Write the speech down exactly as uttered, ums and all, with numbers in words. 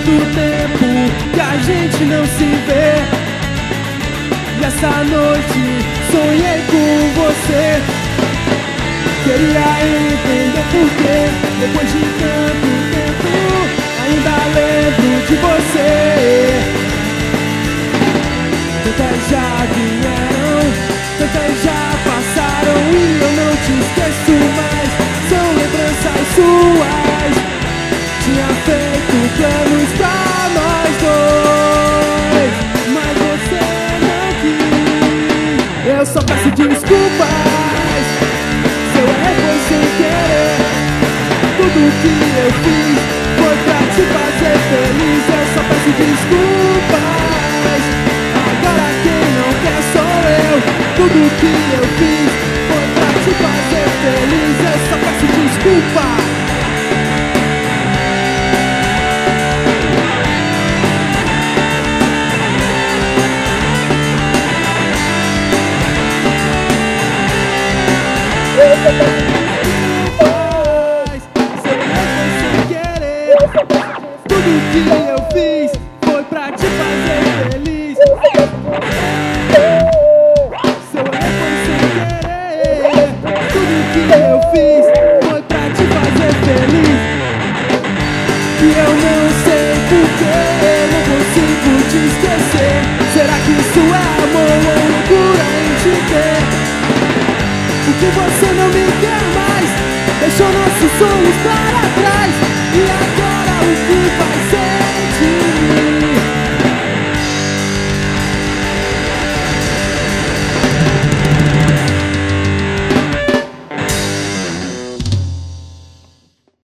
muito tempo que a gente não se vê, e essa noite sonhei com você. Queria entender porquê, depois de tanto tempo, ainda lembro de você. Tantas já vieram, tantas já passaram, e eu não te esqueço mais. São lembranças suas. Tinha feito planos pra nós dois, mas você não quis. Eu só peço desculpas, seu erro foi sem querer. Tudo que eu fiz foi pra te fazer feliz. Eu só peço desculpas, agora quem não quer sou eu. Tudo que eu fiz foi pra te fazer feliz. Eu só peço desculpas. Tudo que eu fiz foi pra te fazer feliz. Seu erro foi sem querer. Tudo que eu fiz foi pra te fazer feliz. E eu não sei porquê, não consigo te esquecer. Será que isso é amor ou loucura em te ter? Porque você não me quer mais, deixou nossos sonhos para trás.